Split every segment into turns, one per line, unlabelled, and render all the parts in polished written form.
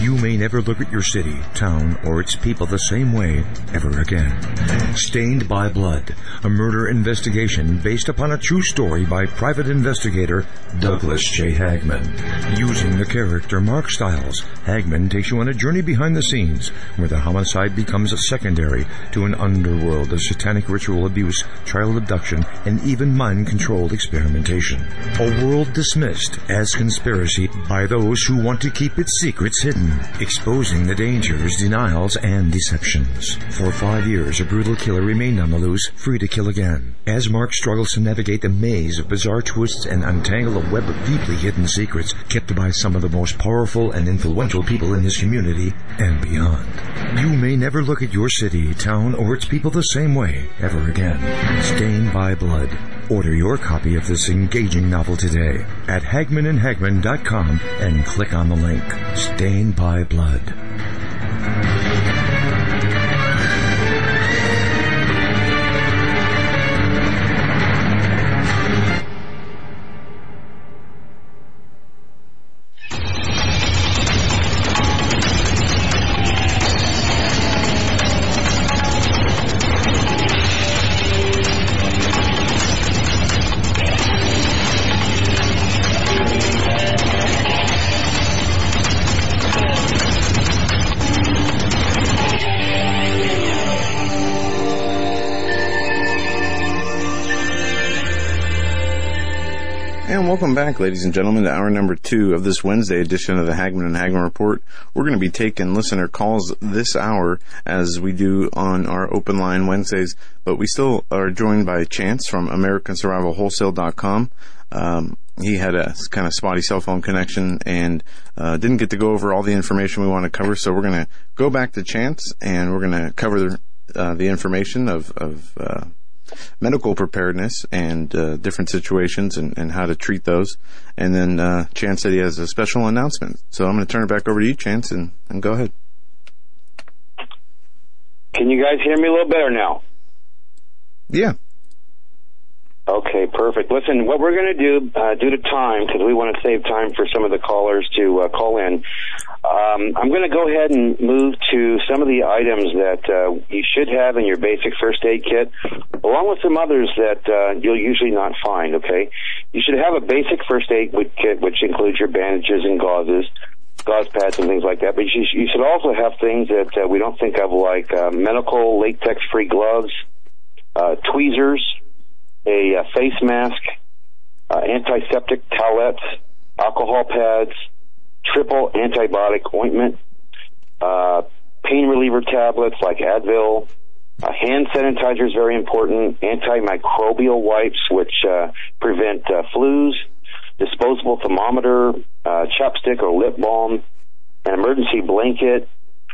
You may never look at your city, town, or its people the same way ever again. Stained by Blood, a murder investigation based upon a true story by private investigator Douglas J. Hagman. Using the character Mark Stiles, Hagman takes you on a journey behind the scenes where the homicide becomes a secondary to an underworld of satanic ritual abuse, child abduction, and even mind-controlled experimentation. A world dismissed as conspiracy by those who want to keep its secrets hidden, exposing the dangers, denials, and deceptions. For 5 years, a brutal killer remained on the loose, free to kill again. As Mark struggles to navigate the maze of bizarre twists and untangle a web of deeply hidden secrets kept by some of the most powerful and influential people in his community and beyond. You may never look at your city, town, or its people the same way ever again. Stained by Blood. Order your copy of this engaging novel today at HagmanandHagman.com and click on the link. Stained by Blood.
Welcome back, ladies and gentlemen, to hour number 2 of this Wednesday edition of the Hagman and Hagman Report. We're going to be taking listener calls this hour as we do on our open line Wednesdays, but we still are joined by Chance from AmericanSurvivalWholesale.com. He had a kind of spotty cell phone connection and didn't get to go over all the information we want to cover, so we're going to go back to Chance and we're going to cover the information of medical preparedness and different situations and how to treat those. And then Chance said he has a special announcement. So I'm going to turn it back over to you, Chance, and go ahead.
Can you guys hear me a little better now?
Yeah.
Okay, perfect. Listen, what we're going to do, due to time, because we want to save time for some of the callers to call in, I'm going to go ahead and move to some of the items that you should have in your basic first aid kit, along with some others that you'll usually not find, okay? You should have a basic first aid kit, which includes your bandages and gauze pads and things like that, but you should also have things that we don't think of, like medical latex-free gloves, tweezers, a face mask, antiseptic towelettes, alcohol pads, triple antibiotic ointment, pain reliever tablets like Advil, hand sanitizer is very important, antimicrobial wipes which prevent flus, disposable thermometer, chapstick or lip balm, an emergency blanket,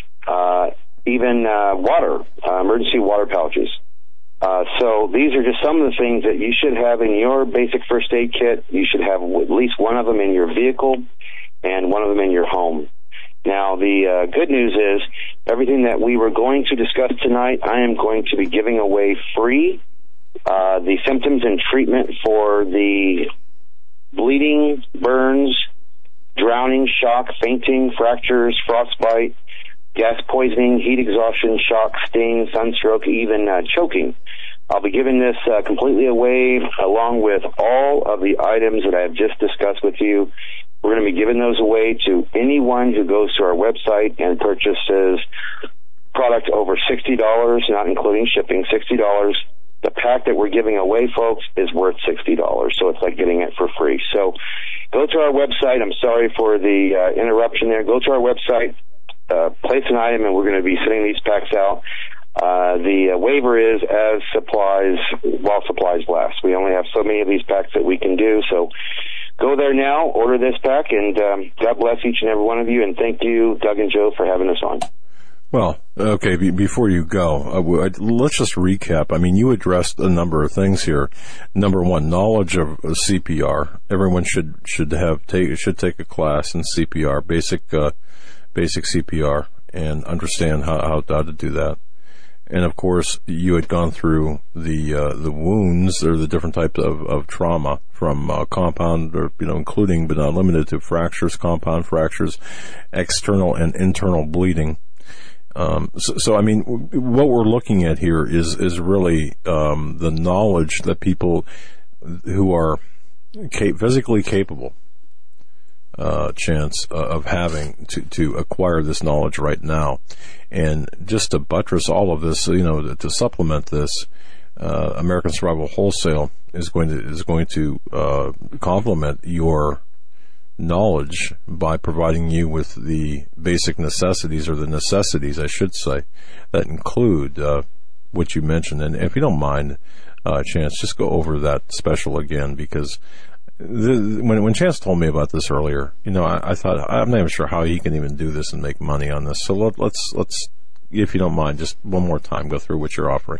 even water, emergency water pouches. So these are just some of the things that you should have in your basic first aid kit. You should have at least one of them in your vehicle and one of them in your home. Now, the good news is everything that we were going to discuss tonight, I am going to be giving away free. The symptoms and treatment for the bleeding, burns, drowning, shock, fainting, fractures, frostbite, gas poisoning, heat exhaustion, shock, sting, sunstroke, even choking. I'll be giving this completely away along with all of the items that I have just discussed with you. We're going to be giving those away to anyone who goes to our website and purchases product over $60, not including shipping, $60. The pack that we're giving away, folks, is worth $60, so it's like getting it for free. So go to our website. I'm sorry for the interruption there. Go to our website, place an item, and we're going to be sending these packs out. The waiver is as supplies, while supplies last. We only have so many of these packs that we can do, so go there now, order this pack, and God bless each and every one of you, and thank you, Doug and Joe, for having us on.
Well, okay, before you go, let's just recap. I mean, you addressed a number of things here. Number one, knowledge of CPR. Everyone should take a class in CPR, basic CPR, and understand how to do that. And of course, you had gone through the wounds or the different types of trauma from compound, or including but not limited to fractures, compound fractures, external and internal bleeding. So I mean, what we're looking at here is really the knowledge that people who are physically capable, chance of having to acquire this knowledge right now. And just to buttress all of this, to supplement this, American Survival Wholesale is going to complement your knowledge by providing you with the basic necessities, or the necessities, I should say, that include what you mentioned. And if you don't mind, Chance, just go over that special again, because when Chance told me about this earlier, I thought, I'm not even sure how he can even do this and make money on this. So let's, if you don't mind, just one more time, go through what you're offering.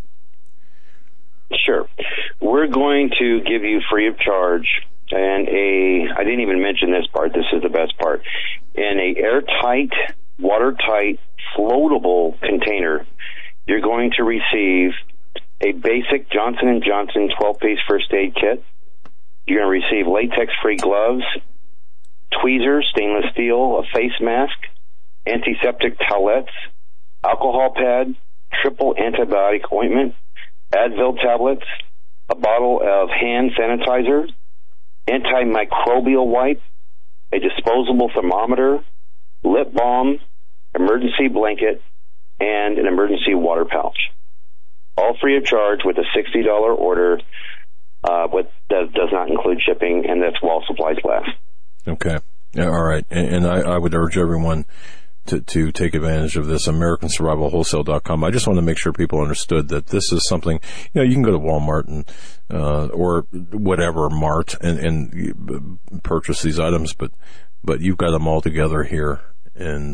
Sure. We're going to give you free of charge, and I didn't even mention this part, this is the best part, in a airtight, watertight, floatable container, you're going to receive a basic Johnson & Johnson 12-piece first aid kit. You're going to receive latex-free gloves, tweezers, stainless steel, a face mask, antiseptic towelettes, alcohol pad, triple antibiotic ointment, Advil tablets, a bottle of hand sanitizer, antimicrobial wipe, a disposable thermometer, lip balm, emergency blanket, and an emergency water pouch. All free of charge with a $60 order. That does not include shipping, and that's while supplies last.
Okay. Yeah, all right. And I would urge everyone to take advantage of this, AmericanSurvivalWholesale.com. I just want to make sure people understood that this is something, you can go to Walmart and, or whatever mart and purchase these items, but you've got them all together here. And,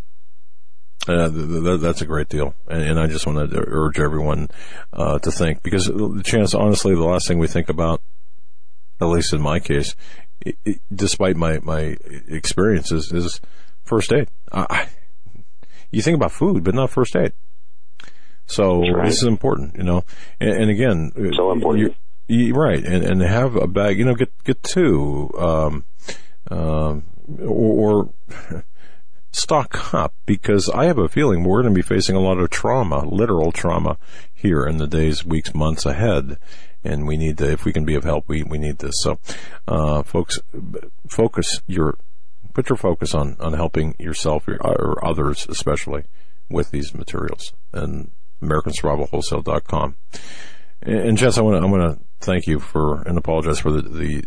that's a great deal. And I just want to urge everyone, to think, because Chance, honestly, the last thing we think about, at least in my case, despite my experiences, is first aid. You think about food, but not first aid. So right. This is important, and again,
so important.
You're right. And have a bag, get two, or stock up, because I have a feeling we're going to be facing a lot of trauma, literal trauma, here in the days, weeks, months ahead. And we need to, if we can be of help, we need this. So, folks, put your focus on helping yourself or others, especially, with these materials. And AmericanSurvivalWholesale.com. And Jess, I want to thank you and apologize for the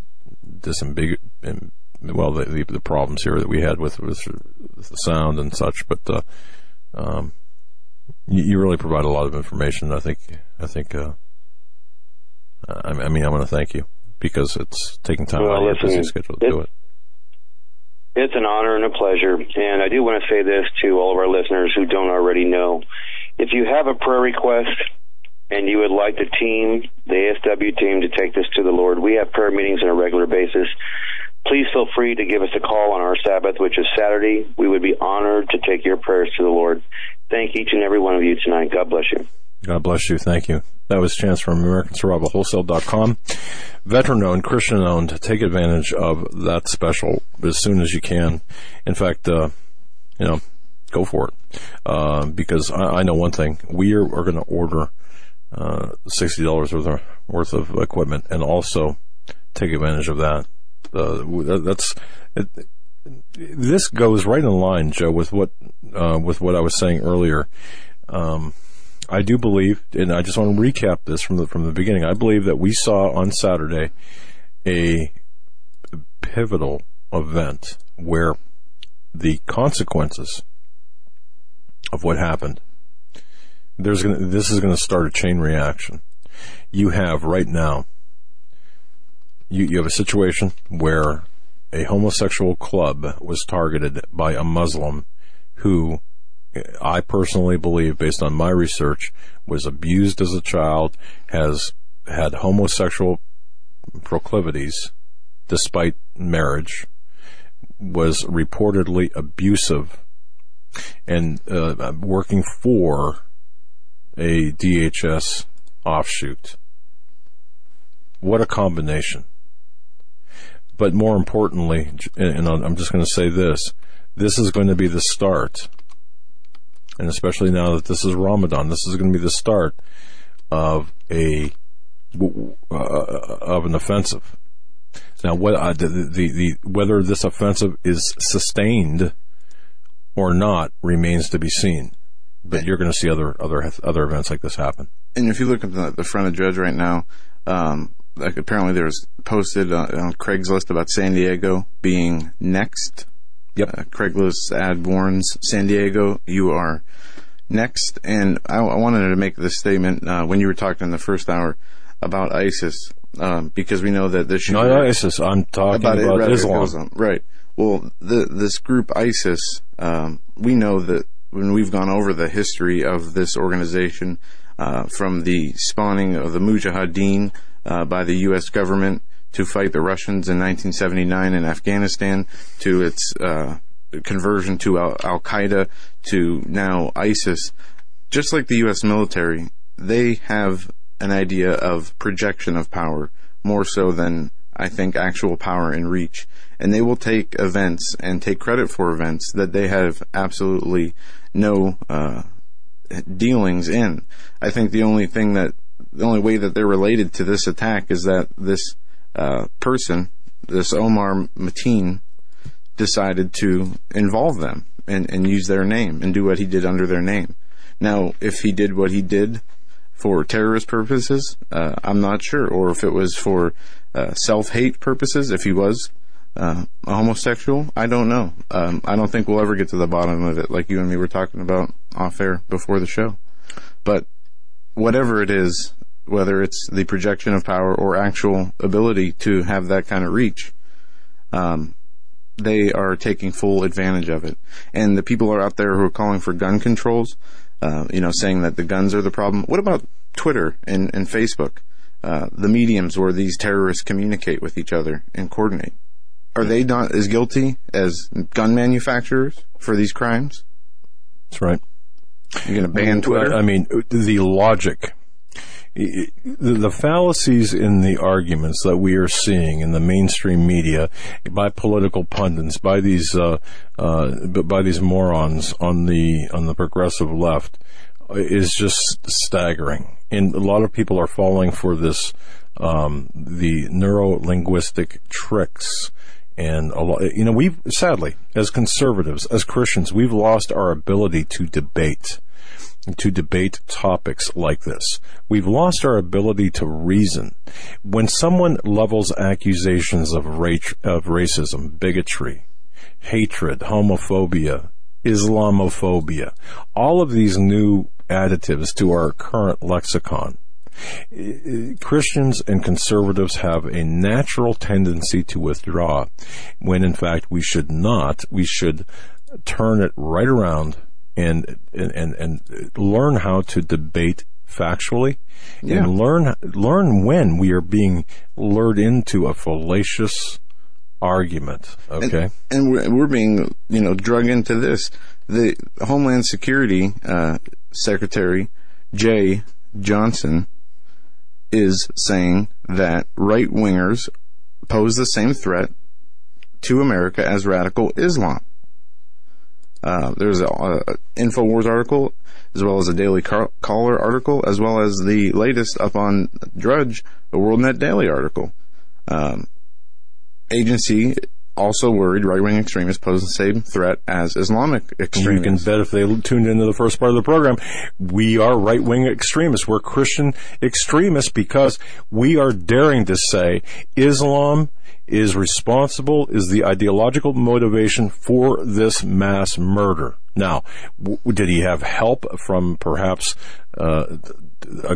problems here that we had with the sound and such. But you really provide a lot of information. I think. I want to thank you, because it's taking time out of your busy schedule to do it.
It's an honor and a pleasure, and I do want to say this to all of our listeners who don't already know. If you have a prayer request and you would like the ASW team, to take this to the Lord, we have prayer meetings on a regular basis. Please feel free to give us a call on our Sabbath, which is Saturday. We would be honored to take your prayers to the Lord. Thank each and every one of you tonight. God bless you.
God bless you. Thank you. That was Chance from AmericanSurvivalWholesale.com. Veteran-owned, Christian-owned. Take advantage of that special as soon as you can. In fact, go for it. Because I know one thing. We are going to order $60 worth of equipment, and also take advantage of that. This goes right in line, Joe, with what I was saying earlier. I do believe, and I just want to recap this from the beginning. I believe that we saw on Saturday a pivotal event where the consequences of what happened, this is going to start a chain reaction. You have right now, you have a situation where a homosexual club was targeted by a Muslim who, I personally believe, based on my research, was abused as a child, has had homosexual proclivities despite marriage, was reportedly abusive, and working for a DHS offshoot. What a combination. But more importantly, and I'm just going to say this is going to be the start, and especially now that this is Ramadan, this is going to be the start of an offensive. Now, whether this offensive is sustained or not remains to be seen. But you're going to see other events like this happen. And
if you look at the front of Dredge right now, like apparently there's posted on Craigslist about San Diego being next.
Yep.
Craigslist ad warns San Diego, you are next. And I wanted to make this statement when you were talking in the first hour about ISIS, because we know that this...
Not ISIS, I'm talking about Islam.
Right. Well, this group ISIS, we know that when we've gone over the history of this organization, from the spawning of the Mujahideen by the U.S. government to fight the Russians in 1979 in Afghanistan, to its conversion to Al-Qaeda, to now ISIS, just like the U.S. military, they have an idea of projection of power, more so than, I think, actual power and reach. And they will take events and take credit for events that they have absolutely no dealings in. I think the only way that they're related to this attack is that this person, this Omar Mateen, decided to involve them and use their name and do what he did under their name. Now, if he did what he did for terrorist purposes, I'm not sure, or if it was for self-hate purposes, if he was a homosexual, I don't know. I don't think we'll ever get to the bottom of it, like you and me were talking about off air before the show. But whatever it is, whether it's the projection of power or actual ability to have that kind of reach, they are taking full advantage of it. And the people are out there who are calling for gun controls, saying that the guns are the problem. What about Twitter and Facebook, the mediums where these terrorists communicate with each other and coordinate? Are they not as guilty as gun manufacturers for these crimes?
That's right.
You're going to ban Twitter?
I mean, the logic, the fallacies in the arguments that we are seeing in the mainstream media by political pundits, by these morons on the progressive left, is just staggering. And a lot of people are falling for this, the neuro-linguistic tricks. And we've, sadly, as conservatives, as Christians, we've lost our ability to debate topics like this. We've lost our ability to reason. When someone levels accusations of racism, bigotry, hatred, homophobia, Islamophobia, all of these new additives to our current lexicon, Christians and conservatives have a natural tendency to withdraw, when in fact we should not. We should turn it right around and learn how to debate factually, and learn when we are being lured into a fallacious argument. Okay,
and we're being drug into this. The Homeland Security Secretary Jay Johnson is saying that right-wingers pose the same threat to America as radical Islam. There's an InfoWars article, as well as a Daily Caller article, as well as the latest up on Drudge, the WorldNet Daily article. Agency also worried right-wing extremists pose the same threat as Islamic extremists.
You can bet if they tuned into the first part of the program, we are right-wing extremists. We're Christian extremists because we are daring to say Islam is responsible, is the ideological motivation for this mass murder. Now, did he have help from perhaps the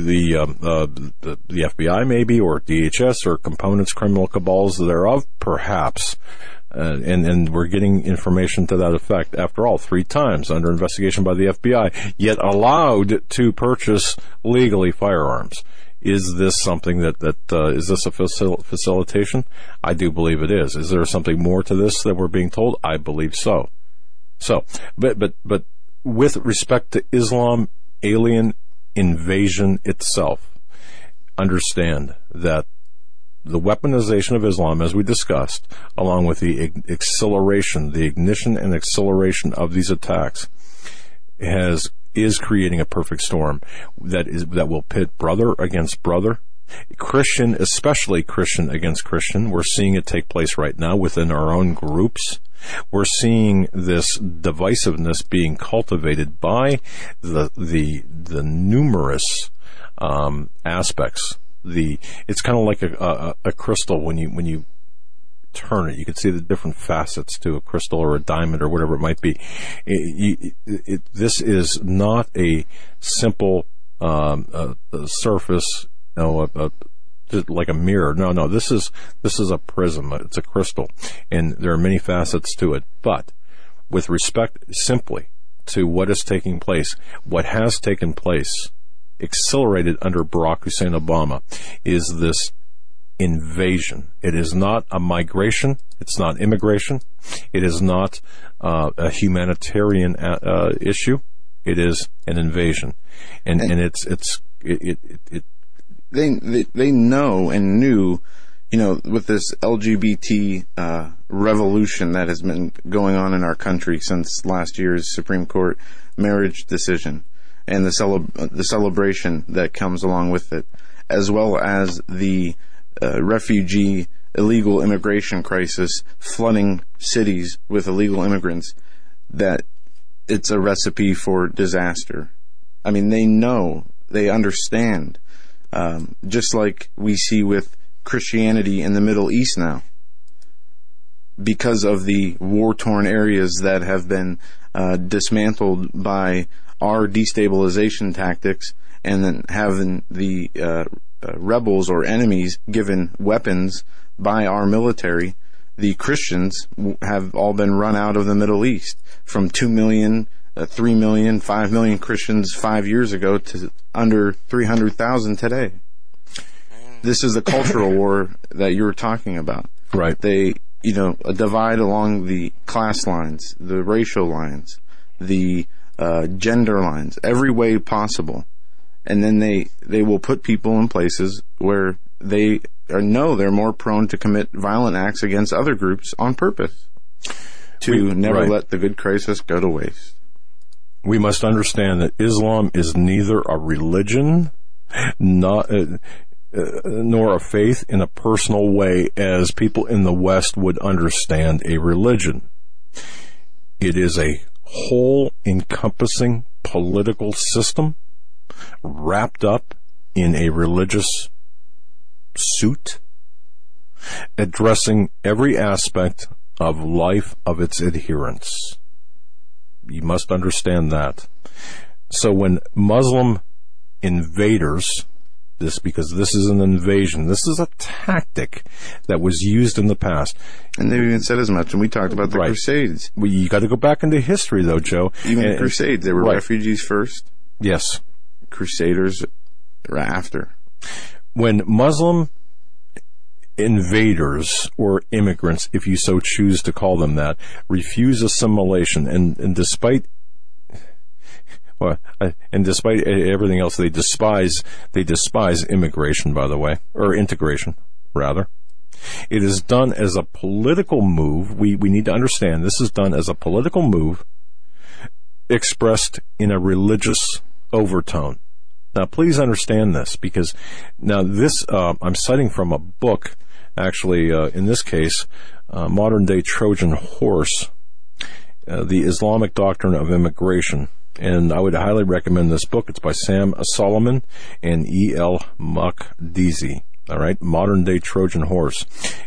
FBI maybe, or DHS, or components, criminal cabals thereof? Perhaps. And we're getting information to that effect. After all, 3 times under investigation by the FBI, yet allowed to purchase legally firearms. Is this something is this a facilitation? I do believe it is. Is there something more to this that we're being told? I believe so. But with respect to Islam, alien invasion itself. Understand that the weaponization of Islam, as we discussed, along with the acceleration, the ignition and acceleration of these attacks, is creating a perfect storm that will pit brother against brother, Christian, especially Christian against Christian. We're seeing it take place right now within our own groups. We're seeing this divisiveness being cultivated by the numerous aspects. It's kind of like a crystal. When you turn it, you can see the different facets to a crystal or a diamond or whatever it might be. This is not a simple surface, like a mirror. No, this is a prism. It's a crystal, and there are many facets to it. But with respect simply to what is taking place, what has taken place, accelerated under Barack Hussein Obama, is this invasion. It is not a migration. It's not immigration. It is not a humanitarian issue. It is an invasion, and
They know and knew, with this LGBT revolution that has been going on in our country since last year's Supreme Court marriage decision, and the celebration that comes along with it, as well as the refugee illegal immigration crisis flooding cities with illegal immigrants, that it's a recipe for disaster. I mean, they know, they understand. Just like we see with Christianity in the Middle East now, because of the war-torn areas that have been dismantled by our destabilization tactics, and then having the rebels or enemies given weapons by our military, the Christians have all been run out of the Middle East, from 2 million, 3 million, 5 million Christians 5 years ago to under 300,000 today. This is the cultural war that you're talking about.
Right.
They, a divide along the class lines, the racial lines, the gender lines, every way possible. And then they will put people in places where they know they're more prone to commit violent acts against other groups on purpose, to never let the good crisis go to waste.
We must understand that Islam is neither a religion, nor a faith in a personal way as people in the West would understand a religion. It is a whole encompassing political system wrapped up in a religious suit, addressing every aspect of life of its adherents. You must understand that. So when Muslim invaders, because this is an invasion, this is a tactic that was used in the past.
And they even said as much, and we talked about the Crusades.
Well, you got to go back into history, though, Joe.
Even the Crusades, they were refugees first.
Yes.
Crusaders after.
When Muslim invaders or immigrants, if you so choose to call them that, refuse assimilation, and despite everything else, they despise immigration, by the way, or integration, rather. It is done as a political move. We need to understand this is done as a political move expressed in a religious overtone. Now, please understand this, because now this, I'm citing from a book, actually, in this case, Modern Day Trojan Horse, The Islamic Doctrine of Immigration. And I would highly recommend this book. It's by Sam Solomon and E.L. Makdisi. All right, Modern Day Trojan Horse.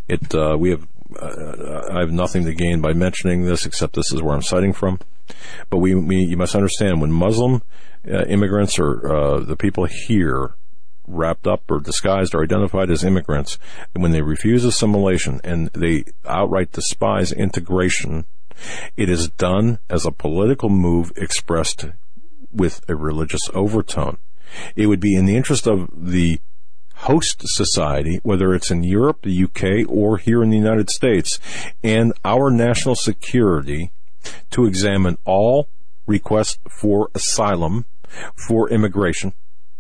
I have nothing to gain by mentioning this, except this is where I'm citing from. But you must understand, when Muslim immigrants or the people here wrapped up or disguised or identified as immigrants, when they refuse assimilation and they outright despise integration, it is done as a political move expressed with a religious overtone. It would be in the interest of the host society, whether it's in Europe, the UK, or here in the United States, and our national security, to examine all requests for asylum, for immigration,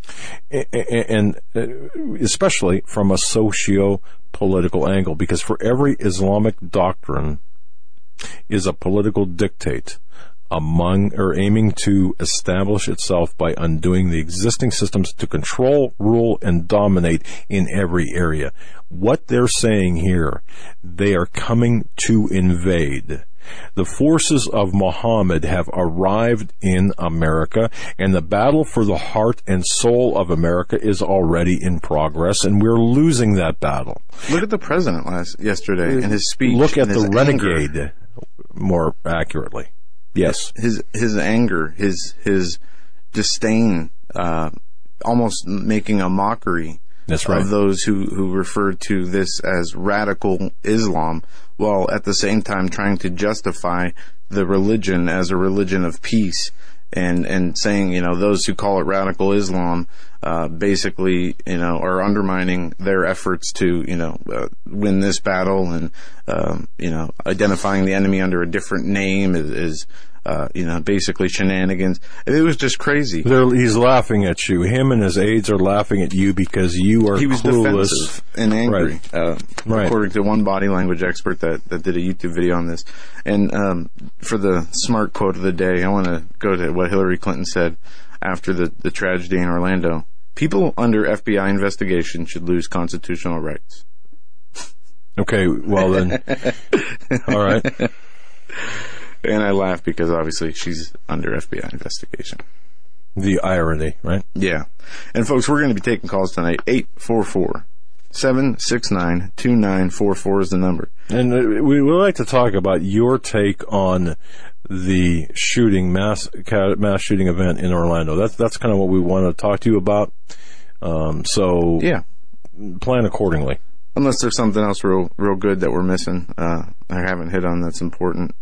And especially from a socio-political angle, because for every Islamic doctrine is a political dictate aiming to establish itself by undoing the existing systems to control, rule, and dominate in every area. What they're saying here, they are coming to invade. The forces of Muhammad have arrived in America, and the battle for the heart and soul of America is already in progress, and we're losing that battle.
Look at the president yesterday in his speech.
Look at the renegade, more accurately. Yes.
His anger, his disdain, almost making a mockery
That's right.
of those who referred to this as radical Islam, while at the same time trying to justify the religion as a religion of peace, and saying, those who call it radical Islam, basically, are undermining their efforts to, win this battle, and, identifying the enemy under a different name is basically shenanigans. It was just crazy.
He's laughing at you. Him and his aides are laughing at you because you are
He was
clueless.
defensive and angry,
Right.
According to one body language expert that did a YouTube video on this. And for the smart quote of the day, I want to go to what Hillary Clinton said after the tragedy in Orlando. People under FBI investigation should lose constitutional rights.
Okay, well then, all right.
And I laugh because obviously she's under FBI investigation.
The irony, right?
Yeah. And folks, we're going to be taking calls tonight. 844-769-2944 is the number.
And we would like to talk about your take on the mass shooting event in Orlando. That's kind of what we want to talk to you about. So
yeah,
plan accordingly.
Unless there's something else real good that we're missing, I haven't hit on that's important.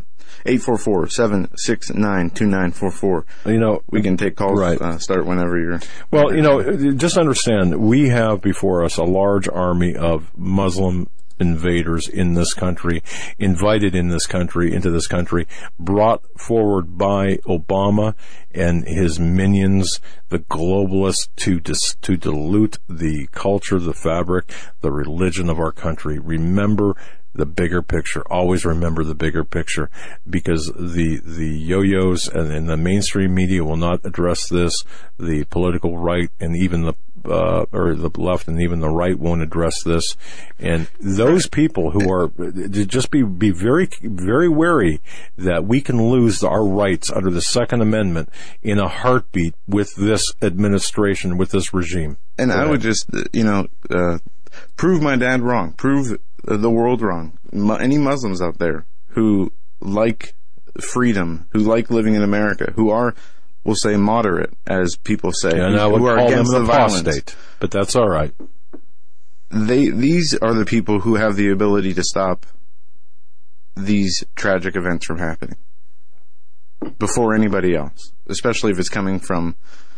844-769-2944. We can take calls.
Right.
Start whenever you're.
Well, just understand, we have before us a large army of Muslim invaders in this country, invited into this country, brought forward by Obama and his minions, the globalists, to dilute the culture, the fabric, the religion of our country. Remember the bigger picture. Always remember the bigger picture, because the yo-yos and the mainstream media will not address this. The political right and even the left and even the right won't address this. And those people who are, just be very, very wary that we can lose our rights under the Second Amendment in a heartbeat with this administration, with this regime.
And I would just, prove my dad wrong. Prove the world wrong. Any Muslims out there who like freedom, who like living in America, who are, we'll say, moderate, as people say,
and I would
who are
call
against
them
the
an
violence.
apostate, but that's all right.
These are the people who have the ability to stop these tragic events from happening before anybody else, especially if it's coming from,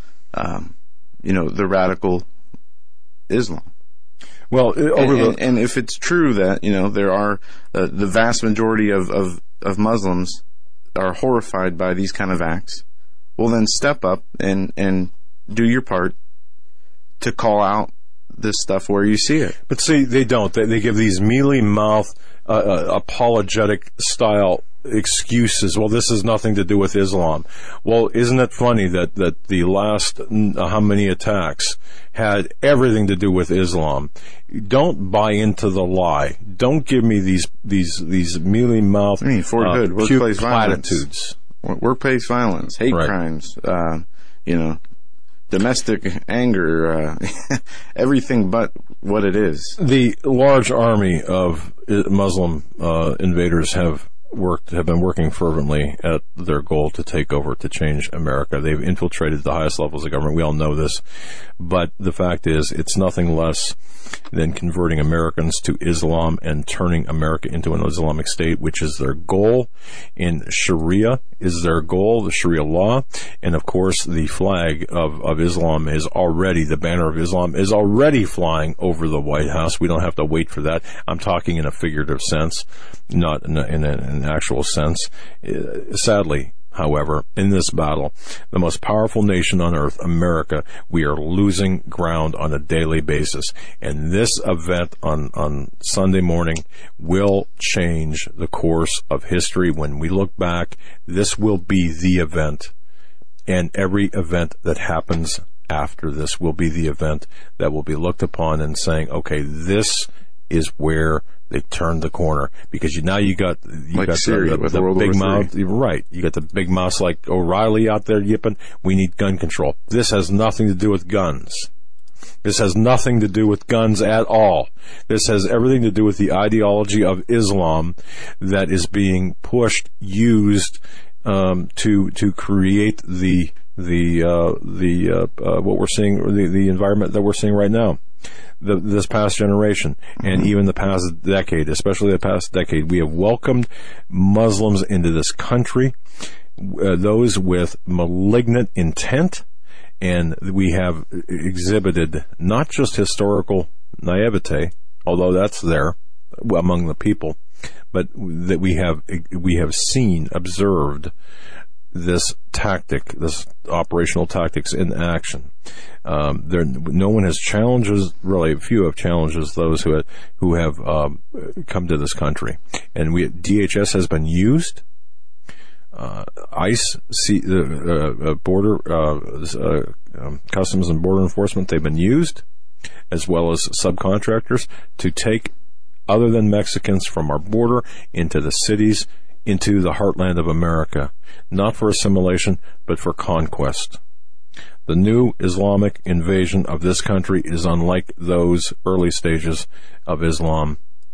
the radical Islam.
Well,
and if it's true that, there are the vast majority of Muslims are horrified by these kind of acts, well, then step up and do your part to call out this stuff where you see it.
But see, they don't. They give these mealy-mouthed, apologetic style excuses. Well, this has nothing to do with Islam. Well, isn't it funny that the last how many attacks had everything to do with Islam? Don't buy into the lie. Don't give me these mealy-mouthed
workplace
platitudes.
Workplace violence, hate crimes, domestic anger, everything but what it is.
The large army of Muslim invaders have been working fervently at their goal to take over, to change America. They've infiltrated the highest levels of government. We all know this. But the fact is, it's nothing less than converting Americans to Islam and turning America into an Islamic state, which is their goal. In Sharia is their goal, the Sharia law. And of course, the flag of Islam is already, the banner of Islam is already flying over the White House. We don't have to wait for that. I'm talking in a figurative sense, not in an actual sense. Sadly, however, in this battle, the most powerful nation on earth, America, we are losing ground on a daily basis. And this event on Sunday morning will change the course of history. When we look back, this will be the event. And every event that happens after this will be the event that will be looked upon and saying, okay, this is where they turned the corner, because you got
Syria with
the
World
big
War
mouth, right? You got the big mouths like O'Reilly out there yipping. We need gun control. This has nothing to do with guns. This has nothing to do with guns at all. This has everything to do with the ideology of Islam that is being pushed, used to create the what we're seeing, the environment that we're seeing right now. This past generation and even the past decade, especially the past decade, we have welcomed Muslims into this country, those with malignant intent, and we have exhibited not just historical naivete, although that's there among the people, but that we have seen, observed this tactic, this operational tactics in action. No one has challenged, really few have challenged those who have come to this country. And DHS has been used. ICE, Customs and Border Enforcement, they've been used, as well as subcontractors, to take other than Mexicans from our border into the cities, into the heartland of America, not for assimilation, but for conquest. The new Islamic invasion of this country is unlike those early stages of Islam,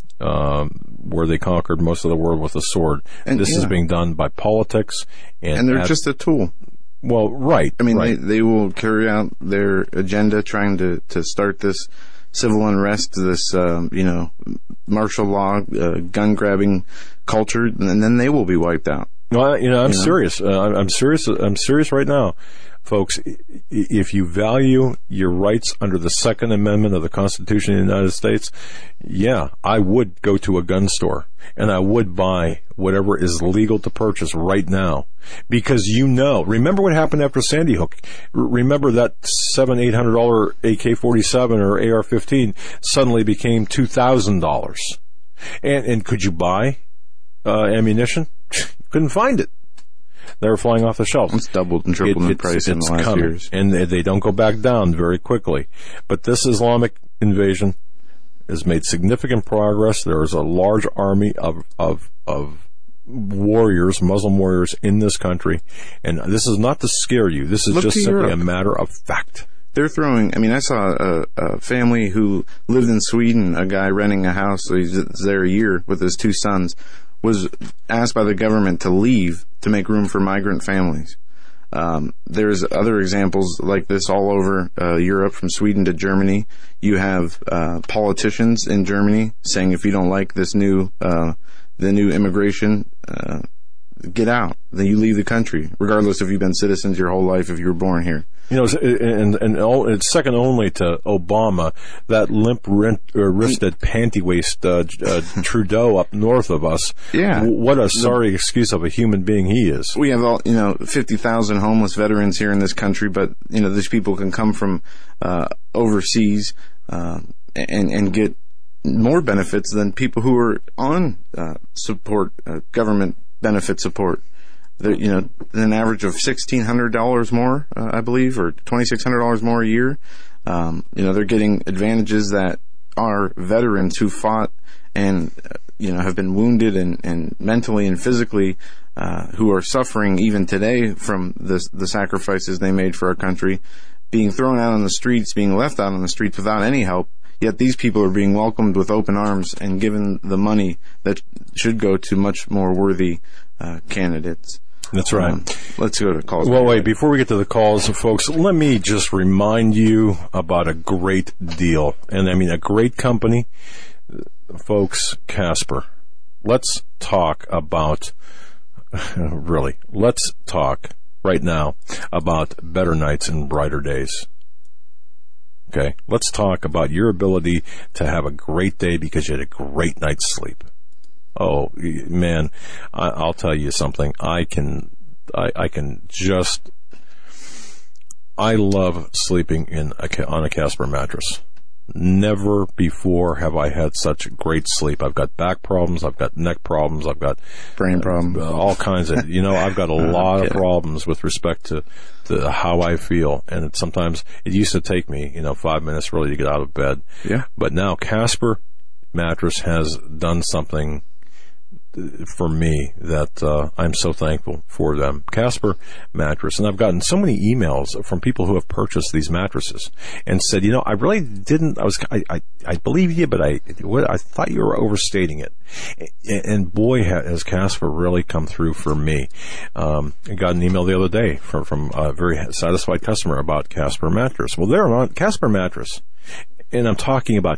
where they conquered most of the world with a sword. And this is being done by politics.
And they're just a tool.
Well, right.
I mean,
right.
They will carry out their agenda trying to start this civil unrest, this, martial law, gun-grabbing culture, and then they will be wiped out.
Well, I'm serious. I'm serious right now. Folks, if you value your rights under the Second Amendment of the Constitution of the United States, yeah, I would go to a gun store and I would buy whatever is legal to purchase right now. Because remember what happened after Sandy Hook. Remember that $700-800 AK-47 or AR-15 suddenly became $2,000. And could you buy ammunition? Couldn't find it. They were flying off the shelves.
It's doubled and tripled in price in the last years.
And they don't go back down very quickly. But this Islamic invasion has made significant progress. There is a large army of warriors, Muslim warriors in this country. And this is not to scare you. This is just simply a matter of fact.
They're throwing, I saw a family who lived in Sweden, a guy renting a house, so he's there a year with his two sons, was asked by the government to leave to make room for migrant families. There's other examples like this all over Europe, from Sweden to Germany. You have politicians in Germany saying, if you don't like this the new immigration, get out. Then you leave the country, regardless if you've been citizens your whole life, if you were born here.
And it's second only to Obama, that limp-wristed panty-waist Trudeau up north of us.
Yeah.
What a sorry excuse of a human being he is.
We have 50,000 homeless veterans here in this country, but, these people can come from overseas and get more benefits than people who are on government benefit support. An average of $1,600 more, I believe, or $2,600 more a year. They're getting advantages that our veterans who fought and, have been wounded and mentally and physically, who are suffering even today from the sacrifices they made for our country, being thrown out on the streets, being left out on the streets without any help. Yet these people are being welcomed with open arms and given the money that should go to much more worthy candidates.
That's right.
Let's go to calls.
Well, wait, before we get to the calls, folks, let me just remind you about a great deal. And I mean a great company. Folks, Casper, let's talk about, let's talk right now about better nights and brighter days. Okay, let's talk about your ability to have a great day because you had a great night's sleep. Oh, man, I'll tell you something. I can I love sleeping on a Casper mattress. Never before have I had such great sleep. I've got back problems, I've got neck problems, I've got
brain problems,
all kinds of, I've got a lot of problems with respect to how I feel. And sometimes it used to take me, 5 minutes really to get out of bed.
Yeah.
But now Casper mattress has done something for me that I'm so thankful for them. Casper mattress, and I've gotten so many emails from people who have purchased these mattresses and said, I really didn't. I believe you, but I thought you were overstating it. And boy, has Casper really come through for me. I got an email the other day from a very satisfied customer about Casper mattress. Well, they're on Casper mattress, and I'm talking about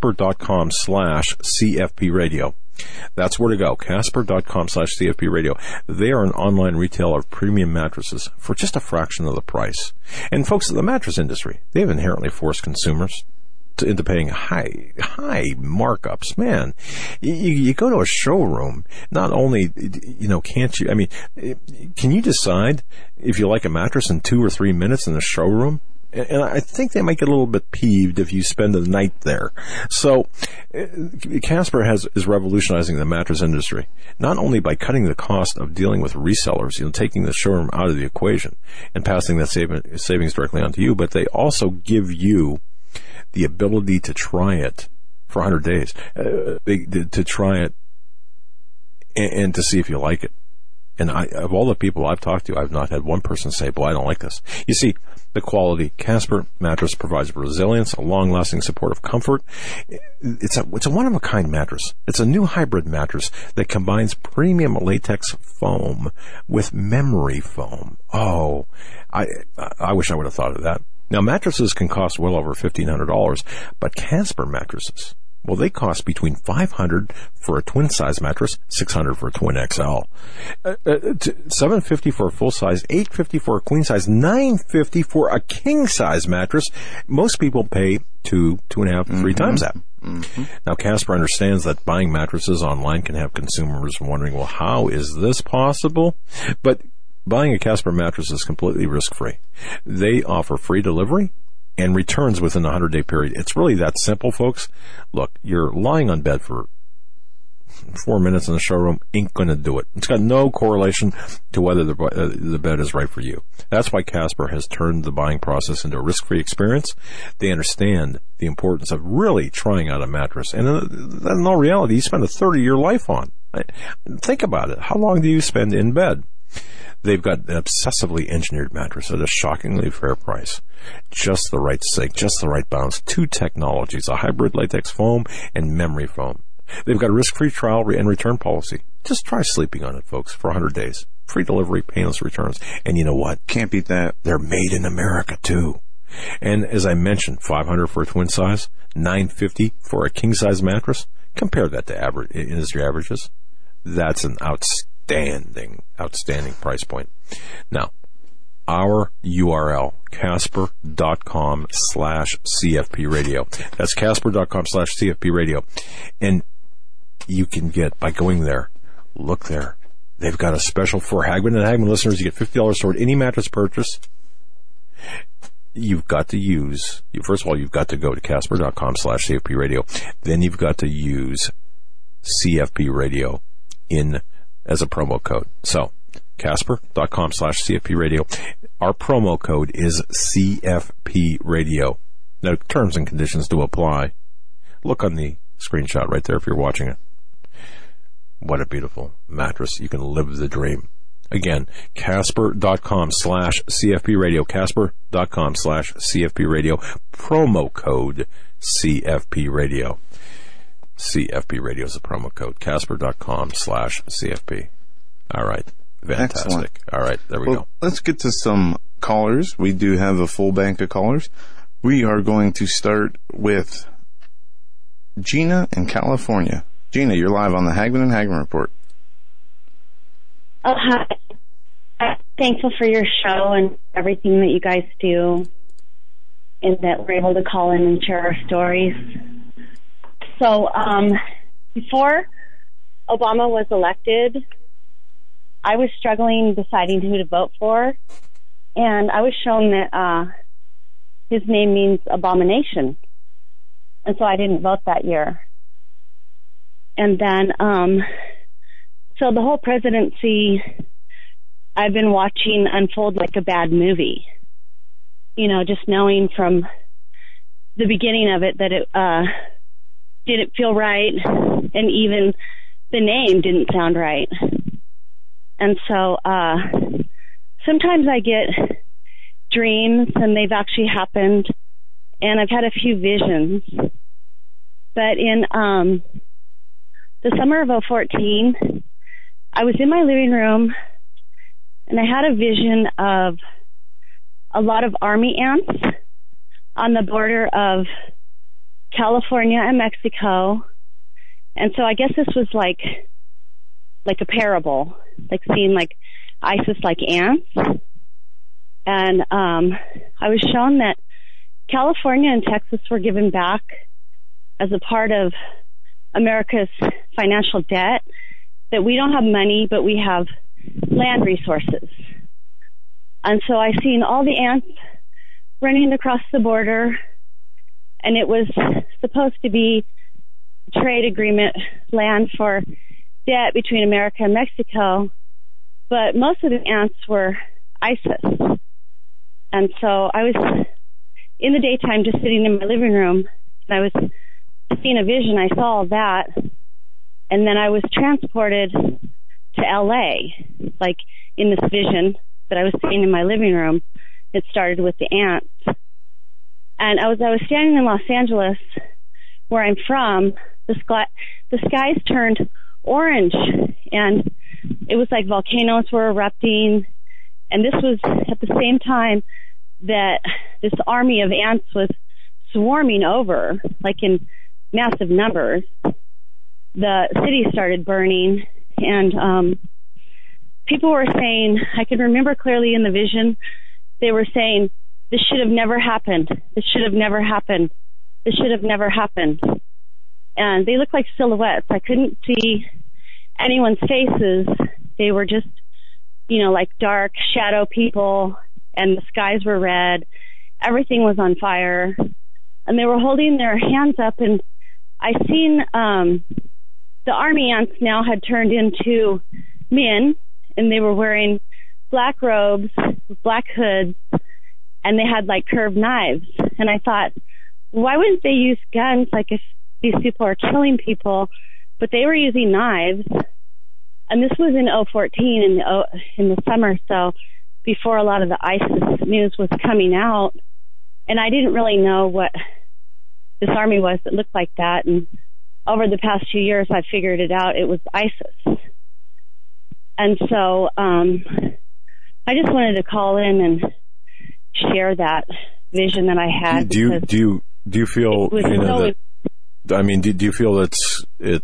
Casper.com/CFP radio. That's where to go, Casper.com/CFP radio. They are an online retailer of premium mattresses for just a fraction of the price. And folks, the mattress industry, they've inherently forced consumers into paying high markups. Man, you go to a showroom, not only, can't you, can you decide if you like a mattress in 2 or 3 minutes in the showroom? And I think they might get a little bit peeved if you spend the night there. So Casper is revolutionizing the mattress industry, not only by cutting the cost of dealing with resellers, taking the showroom out of the equation and passing that savings directly on to you, but they also give you the ability to try it for 100 days, to try it and to see if you like it. And of all the people I've talked to, I've not had one person say, boy, I don't like this. You see, the quality Casper mattress provides resilience, a long-lasting supportive comfort. It's a one-of-a-kind mattress. It's a new hybrid mattress that combines premium latex foam with memory foam. Oh, I wish I would have thought of that. Now, mattresses can cost well over $1,500, but Casper mattresses, well, they cost between $500 for a twin-size mattress, $600 for a twin XL, $750 for a full-size, $850 for a queen-size, $950 for a king-size mattress. Most people pay 2.5, 3 times that. Mm-hmm. Now, Casper understands that buying mattresses online can have consumers wondering, well, how is this possible? But buying a Casper mattress is completely risk-free. They offer free delivery and returns within a 100-day period. It's really that simple, folks. Look, you're lying on bed for 4 minutes in the showroom, ain't going to do it. It's got no correlation to whether the bed is right for you. That's why Casper has turned the buying process into a risk-free experience. They understand the importance of really trying out a mattress. And in all reality, you spend a third of your life on. Think about it. How long do you spend in bed? They've got an obsessively engineered mattress at a shockingly fair price. Just the right sink, just the right balance. 2 technologies, a hybrid latex foam and memory foam. They've got a risk-free trial and return policy. Just try sleeping on it, folks, for 100 days. Free delivery, painless returns. And you know what?
Can't beat that.
They're made in America, too. And as I mentioned, $500 for a twin size, $950 for a king-size mattress. Compare that to industry averages. That's an outstanding price point. Now, our URL, Casper.com/CFP radio. That's Casper.com/CFP radio. And you can get, by going there, look there. They've got a special for Hagman and Hagman listeners. You get $50 toward any mattress purchase. You've got to use, first of all, you've got to go to Casper.com/CFP radio. Then you've got to use CFP radio as a promo code. So, Casper.com/CFP radio. Our promo code is CFP radio. Now, terms and conditions do apply. Look on the screenshot right there if you're watching it. What a beautiful mattress. You can live the dream. Again, Casper.com/CFP radio. Casper.com/CFP radio. Promo code CFP radio. CFP radio is the promo code. Casper.com/CFP. All right. Fantastic.
Excellent.
All right. There we go.
Let's get to some callers. We do have a full bank of callers. We are going to start with Gina in California. Gina, you're live on the Hagman and Hagman Report.
Oh, hi. I'm thankful for your show and everything that you guys do, and that we're able to call in and share our stories. So, before Obama was elected, I was struggling deciding who to vote for, and I was shown that his name means abomination, and so I didn't vote that year. And then, so the whole presidency, I've been watching unfold like a bad movie. You know, just knowing from the beginning of it that it didn't feel right, and even the name didn't sound right. And so sometimes I get dreams, and they've actually happened, and I've had a few visions. But in the summer of 2014, I was in my living room, and I had a vision of a lot of army ants on the border of California and Mexico. And so I guess this was like a parable, like seeing like ISIS like ants. And I was shown that California and Texas were given back as a part of America's financial debt, that we don't have money, but we have land resources. And so I seen all the ants running across the border, and it was supposed to be trade agreement land for debt between America and Mexico, but most of the ants were ISIS. And so I was in the daytime just sitting in my living room, and I was seeing a vision. I saw all that, and then I was transported to LA, like in this vision that I was seeing in my living room. It started with the ants. And I was standing in Los Angeles, where I'm from. The skies turned orange, and it was like volcanoes were erupting. And this was at the same time that this army of ants was swarming over, like in massive numbers. The city started burning, and people were saying, I can remember clearly in the vision, they were saying, this should have never happened. This should have never happened. This should have never happened. And they looked like silhouettes. I couldn't see anyone's faces. They were just, you know, like dark shadow people, and the skies were red. Everything was on fire. And they were holding their hands up, and I seen the army ants now had turned into men, and they were wearing black robes, black hoods, and they had like curved knives. And I thought, why wouldn't they use guns, like if these people are killing people? But they were using knives. And this was in 2014 in the summer, so before a lot of the ISIS news was coming out. And I didn't really know what this army was that looked like that. And over the past few years, I figured it out. It was ISIS. And so I just wanted to call in and share that vision that I had. Do
you feel, you know, that, I mean, do you feel it's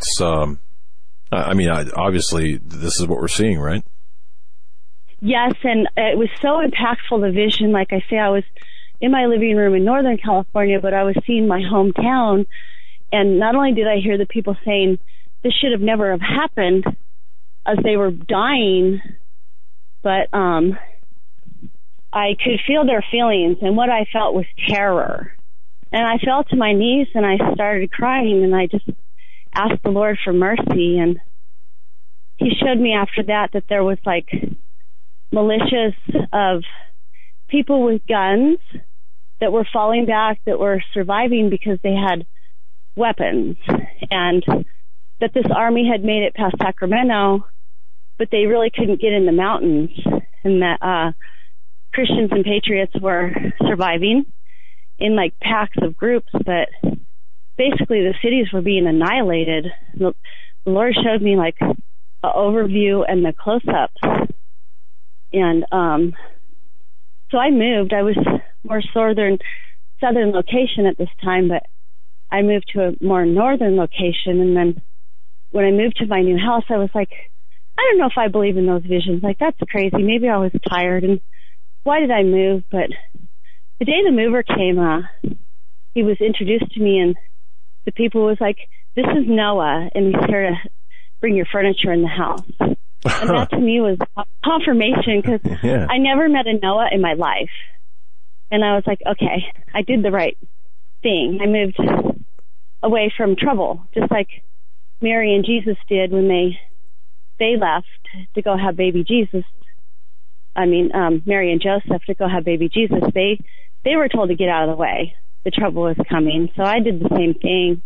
I mean, obviously this is what we're seeing, right?
Yes, and it was so impactful, the vision. Like I say, I was in my living room in Northern California, but I was seeing my hometown, and not only did I hear the people saying, this should have never have happened, as they were dying, but I could feel their feelings, and what I felt was terror. And I fell to my knees, and I started crying, and I just asked the Lord for mercy. And he showed me after that there was like militias of people with guns that were falling back, that were surviving because they had weapons, and that this army had made it past Sacramento, but they really couldn't get in the mountains, and that Christians and patriots were surviving in like packs of groups, but basically the cities were being annihilated. The Lord showed me like an overview and the close-ups. And so I moved. I was more southern location at this time, but I moved to a more northern location. And then when I moved to my new house, I was like, I don't know if I believe in those visions. Like, that's crazy. Maybe I was tired, and why did I move? But the day the mover came, he was introduced to me, and the people was like, this is Noah, and he's here to bring your furniture in the house. And that to me was confirmation, because I never met a Noah in my life. And I was like, okay, I did the right thing. I moved away from trouble, just like Mary and Jesus did when they left to go have baby Jesus. Mary and Joseph to go have baby Jesus. They were told to get out of the way. The trouble was coming. So I did the same thing.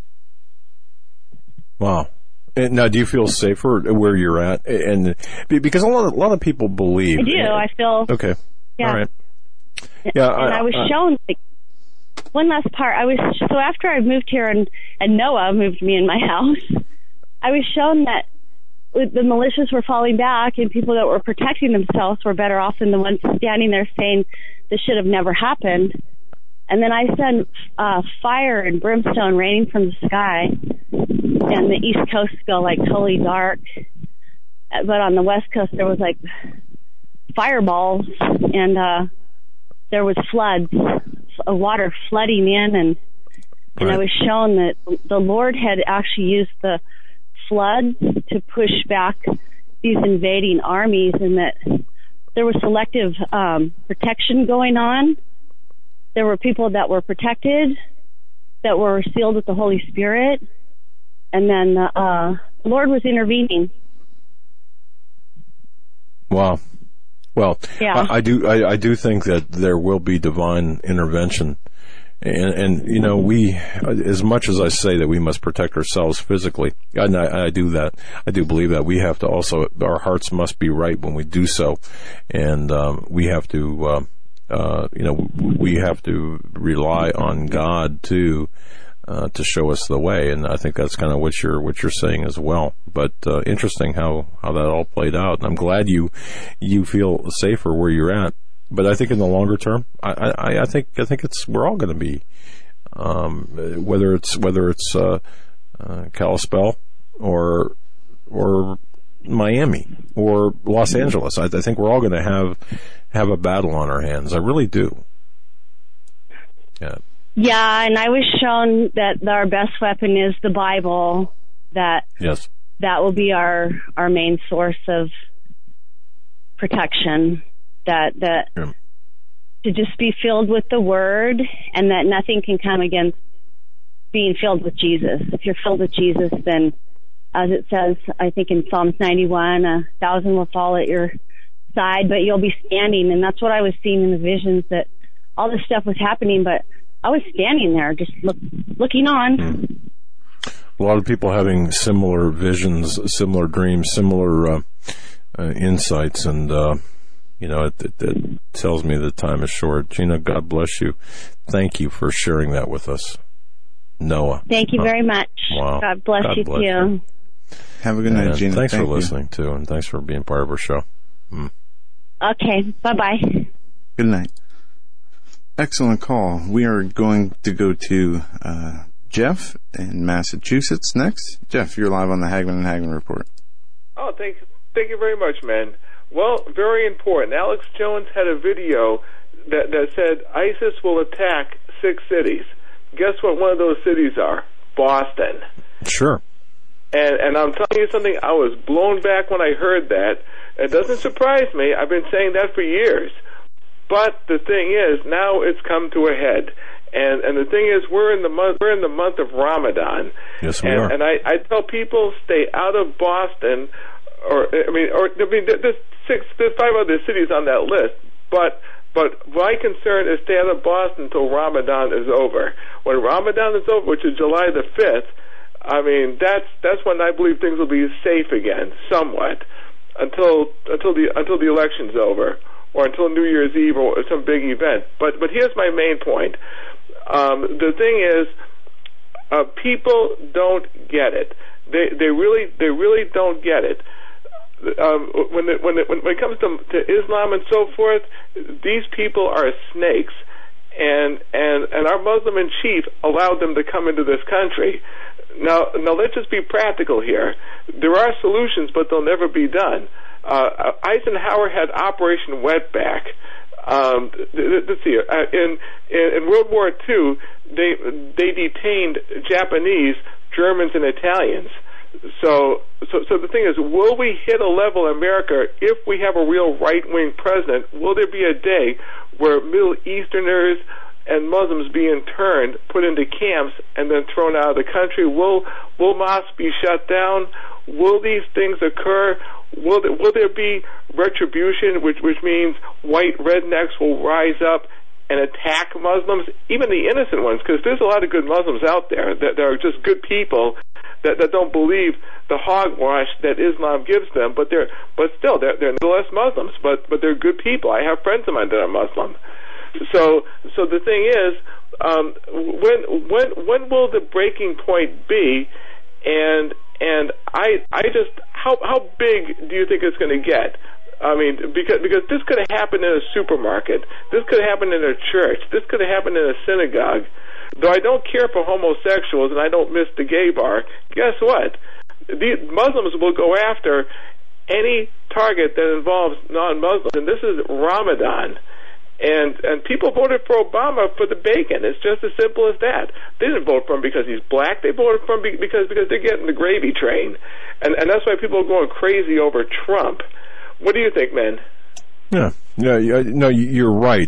Wow. And now, do you feel safer where you're at? And because a lot of people believe.
I do. I feel.
Okay.
Yeah.
All right. Yeah.
And I was shown, like, one last part. So after I moved here and Noah moved me in my house, I was shown that the militias were falling back and people that were protecting themselves were better off than the ones standing there saying this should have never happened. And then I sent fire and brimstone raining from the sky, and the East Coast got like totally dark. But on the West Coast there was like fireballs, and there was floods, water flooding in, and I was shown that the Lord had actually used the floods to push back these invading armies, and that there was selective protection going on. There were people that were protected, that were sealed with the Holy Spirit, and then the Lord was intervening.
Wow. Well,
yeah.
I do think that there will be divine intervention. And you know, we, as much as I say that we must protect ourselves physically, and I do that, I do believe that we have to also, our hearts must be right when we do so, and we have to, we have to rely on God to show us the way, and I think that's kind of what you're saying as well. But interesting how that all played out, and I'm glad you feel safer where you're at. But I think in the longer term, I think we're all going to be, whether it's Kalispell or Miami or Los Angeles. I think we're all going to have a battle on our hands. I really do. Yeah.
Yeah, and I was shown that our best weapon is the Bible. That will be our main source of protection. That to just be filled with the Word, and that nothing can come against being filled with Jesus. If you're filled with Jesus, then, as it says, I think in Psalms 91, 1,000 will fall at your side, but you'll be standing. And that's what I was seeing in the visions, that all this stuff was happening, but I was standing there just looking on.
A lot of people having similar visions, similar dreams, similar insights, and it tells me the time is short. Gina, God bless you. Thank you for sharing that with us. Noah.
Thank you very much.
Wow.
God bless you too.
Have a good night, Gina.
Thanks for listening too, and thanks for being part of our show.
Okay. Bye-bye.
Good night. Excellent call. We are going to go to Jeff in Massachusetts next. Jeff, you're live on the Hagman and Hagman Report.
Oh, thank you very much, man. Well, very important. Alex Jones had a video that said ISIS will attack 6 cities. Guess what one of those cities are? Boston.
Sure.
And I'm telling you something, I was blown back when I heard that. It doesn't surprise me. I've been saying that for years. But the thing is, now it's come to a head. And the thing is, we're in the month of Ramadan.
Yes, we are.
And I tell people, stay out of Boston. There's 5 other cities on that list, but my concern is stay out of Boston until Ramadan is over. When Ramadan is over, which is July the 5th, that's when I believe things will be safe again, somewhat, until the election's over, or until New Year's Eve or some big event. But here's my main point. The thing is, people don't get it. They really don't get it. When it comes to Islam and so forth, these people are snakes, and our Muslim in chief allowed them to come into this country. Now let's just be practical here. There are solutions, but they'll never be done. Eisenhower had Operation Wetback. Let's see. In World War II, they detained Japanese, Germans, and Italians. So the thing is, will we hit a level in America if we have a real right-wing president? Will there be a day where Middle Easterners and Muslims be interned, put into camps, and then thrown out of the country? Will mosques be shut down? Will these things occur? Will there be retribution, which means white rednecks will rise up and attack Muslims, even the innocent ones? Because there's a lot of good Muslims out there that are just good people that don't believe the hogwash that Islam gives them, but still they're nonetheless Muslims, but they're good people. I have friends of mine that are Muslim. So the thing is, when will the breaking point be? And I just how big do you think it's going to get? I mean, because this could have happened in a supermarket, this could have happened in a church, this could have happened in a synagogue. Though I don't care for homosexuals and I don't miss the gay bar, guess what? These Muslims will go after any target that involves non-Muslims, and this is Ramadan. And people voted for Obama for the bacon. It's just as simple as that. They didn't vote for him because he's black. They voted for him because they're getting the gravy train, and that's why people are going crazy over Trump. What do you think, man?
Yeah, no, you're right.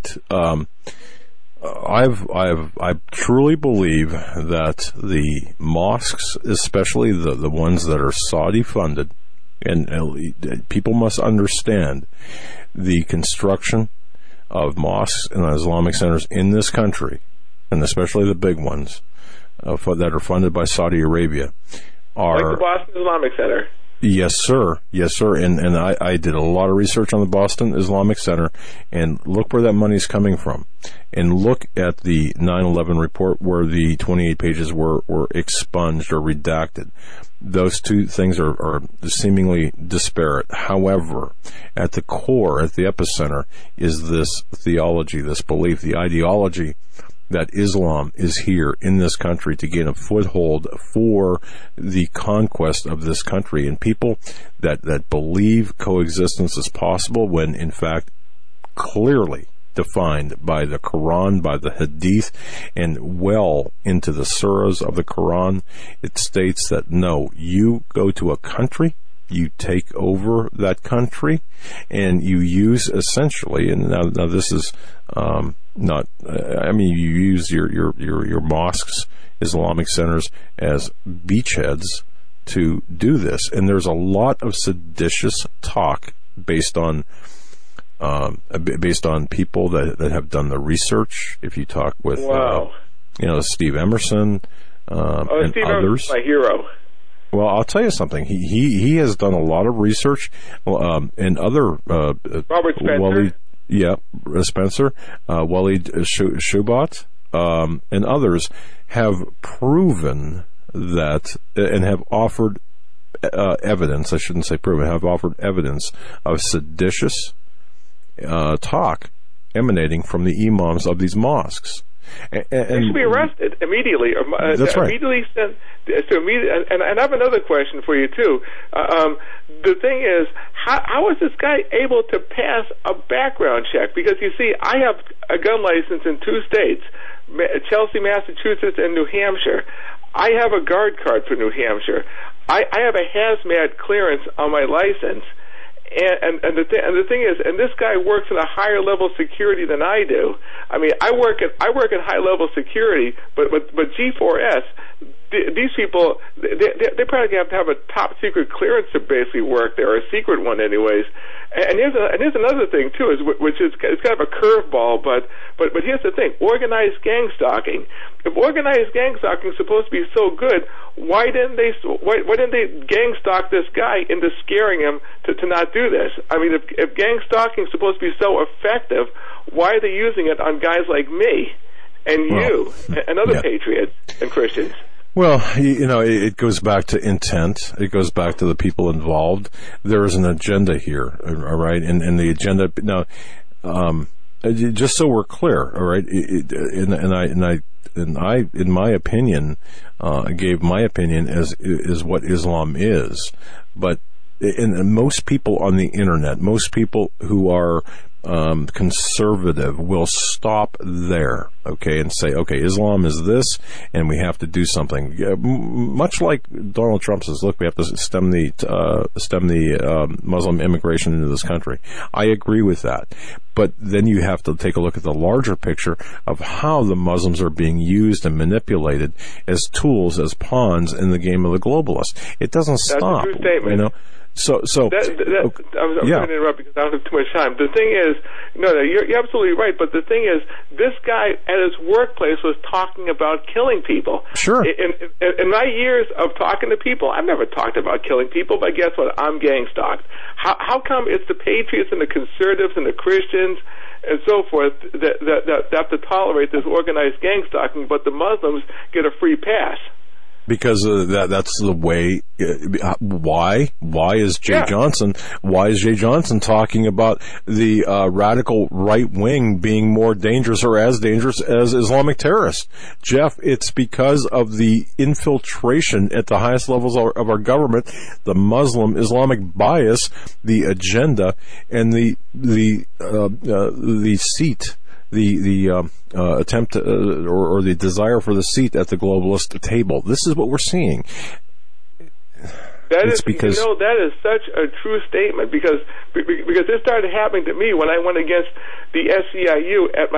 I truly believe that the mosques, especially the ones that are Saudi funded, and people must understand the construction of mosques and Islamic centers in this country, and especially the big ones that are funded by Saudi Arabia, are
like the Boston Islamic Center.
Yes, sir. And I did a lot of research on the Boston Islamic Center, and look where that money's coming from. And look at the 9/11 report where the 28 pages were expunged or redacted. Those two things are seemingly disparate. However, at the core, at the epicenter, is this theology, this belief, the ideology that Islam is here in this country to gain a foothold for the conquest of this country, and people that believe coexistence is possible when in fact clearly defined by the Quran, by the Hadith, and well into the surahs of the Quran, it states that no, you go to a country, you take over that country, and you use essentially, and now this is you use your mosques, Islamic centers as beachheads to do this, and there's a lot of seditious talk based on people that have done the research. If you talk with Steve Emerson and
Steve
others,
Emerson's my hero.
Well, I'll tell you something. He has done a lot of research, and other
Robert Spencer.
Spencer, Walid Shubat, and others have proven that, and have offered evidence. I shouldn't say proven. Have offered evidence of seditious talk emanating from the imams of these mosques.
They should be arrested immediately.
That's right.
Immediately sent to immediate. And I have another question for you too. The thing is, how is this guy able to pass a background check? Because you see, I have a gun license in 2 states, Chelsea, Massachusetts, and New Hampshire. I have a guard card for New Hampshire. I have a hazmat clearance on my license. And the thing is, and this guy works at a higher level security than I do. I mean, I work at high level security, but G4S, these people, they probably have to have a top secret clearance to basically work there, or a secret one, anyways. And here's another thing too, which is it's kind of a curveball, but here's the thing: organized gang stalking. If organized gang stalking is supposed to be so good, why didn't they gang stalk this guy into scaring him to not do this? I mean, if gang stalking is supposed to be so effective, why are they using it on guys like me and you and other patriots and Christians?
Well, it goes back to intent. It goes back to the people involved. There is an agenda here, all right? And the agenda, now, just so we're clear, all right? I, in my opinion, gave my opinion as what Islam is. But, and most people on the internet, most people who are conservative will stop there, okay, and say, okay, Islam is this, and we have to do something. Much like Donald Trump says, look, we have to stem the Muslim immigration into this country. I agree with that. But then you have to take a look at the larger picture of how the Muslims are being used and manipulated as tools, as pawns in the game of the globalists. It doesn't stop.
That's a true statement.
You know? I'm
sorry to interrupt because I don't have too much time. The thing is, you're absolutely right. But the thing is, this guy at his workplace was talking about killing people.
Sure.
In my years of talking to people, I've never talked about killing people. But guess what? I'm gang stalked. How come it's the patriots and the conservatives and the Christians and so forth that have to tolerate this organized gang stalking, but the Muslims get a free pass?
Because that's the way. Why is Jay Johnson? Why is Jay Johnson talking about the radical right wing being more dangerous or as dangerous as Islamic terrorists? Jeff, it's because of the infiltration at the highest levels of our government, the Muslim Islamic bias, the agenda, and the seat. The attempt or the desire for the seat at the globalist table. This is what we're seeing.
That is such a true statement because this started happening to me when I went against the SEIU at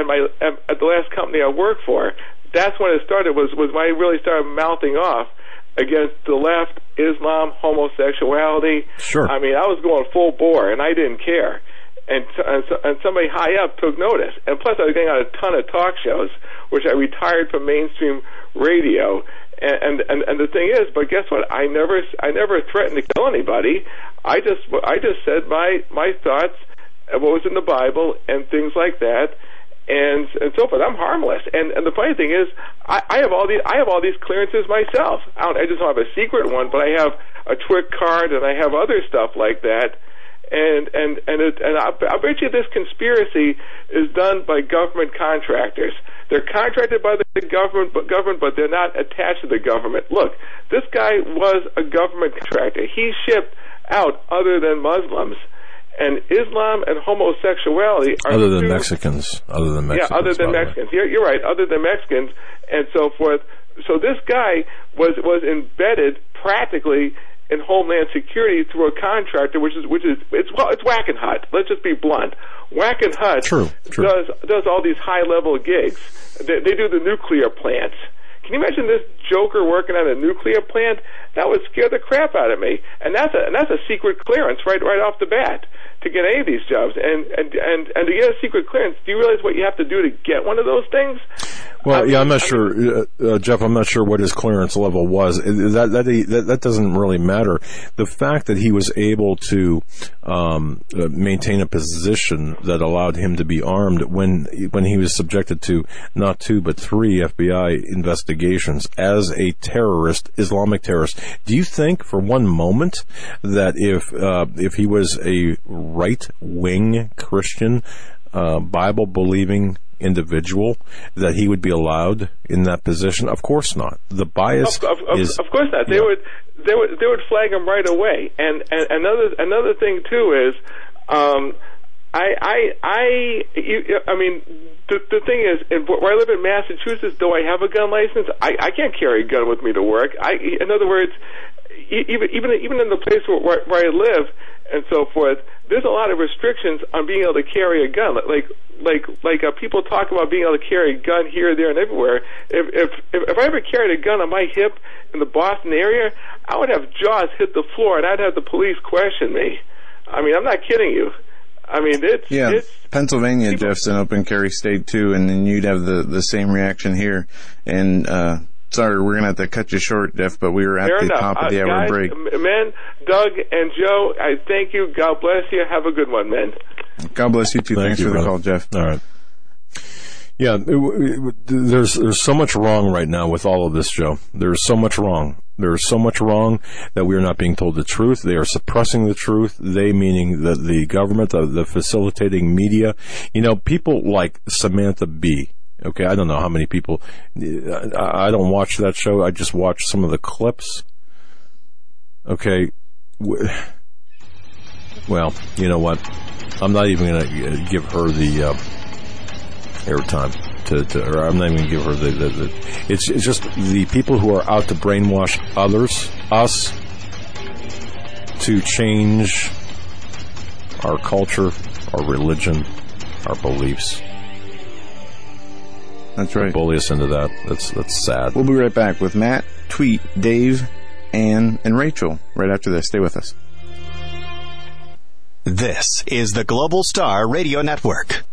the last company I worked for. That's when it started. Was when I really started mouthing off against the left, Islam, homosexuality.
Sure.
I mean, I was going full bore, and I didn't care. And somebody high up took notice. And plus, I was getting on a ton of talk shows, which I retired from mainstream radio. And the thing is, but guess what? I never threatened to kill anybody. I just said my thoughts, what was in the Bible, and things like that, and so forth. I'm harmless. And the funny thing is, I have all these clearances myself. I just don't have a secret one, but I have a TWIC card, and I have other stuff like that. And I bet you this conspiracy is done by government contractors. They're contracted by the government, but they're not attached to the government. Look, this guy was a government contractor. He shipped out other than Muslims, and Islam and homosexuality are
other than Mexicans.
Yeah, other than Mexicans. You're right, other than Mexicans, and so forth. So this guy was embedded practically in Homeland Security through a contractor, which is it's Wackenhut. Let's just be blunt. Wackenhut does all these high level gigs. They do the nuclear plants. Can you imagine this joker working on a nuclear plant? That would scare the crap out of me. And that's a secret clearance right off the bat to get any of these jobs. And to get a secret clearance, do you realize what you have to do to get one of those things?
Well, I'm not sure, Jeff. I'm not sure what his clearance level was. That doesn't really matter. The fact that he was able to maintain a position that allowed him to be armed when he was subjected to not 2 but 3 FBI investigations as a terrorist, Islamic terrorist. Do you think for one moment that if he was a right-wing Christian, Bible-believing individual, that he would be allowed in that position? Of course not. The bias is... Of course not.
They would flag him right away. And another thing too is, the thing is, where I live in Massachusetts, though I have a gun license, I can't carry a gun with me to work. In other words, even in the place where I live and so forth, there's a lot of restrictions on being able to carry a gun. Like people talk about being able to carry a gun here, there, and everywhere. If I ever carried a gun on my hip in the Boston area, I would have jaws hit the floor, and I'd have the police question me. I mean, I'm not kidding you. I mean, it's
Pennsylvania, Jeff's an open carry state too, and then you'd have the same reaction here. And sorry, we're gonna have to cut you short, Jeff, but we were at the top of the hour
guys,
break.
Men, Doug and Joe, I thank you. God bless you. Have a good one, men.
God bless you too. Thanks for the call, Jeff.
All right. Yeah, there's so much wrong right now with all of this, Joe. There's so much wrong. There's so much wrong that we are not being told the truth. They are suppressing the truth. They, meaning the government, the facilitating media. You know, people like Samantha Bee. Okay, I don't know how many people. I don't watch that show. I just watch some of the clips. Okay. Well, you know what? I'm not even going to give her the airtime. Or I'm not even going to give her the it's just the people who are out to brainwash us, to change our culture, our religion, our beliefs.
That's right.
Bully us into that. That's sad.
We'll be right back with Matt, Tweet, Dave, Ann, and Rachel right after this. Stay with us.
This is the Global Star Radio Network.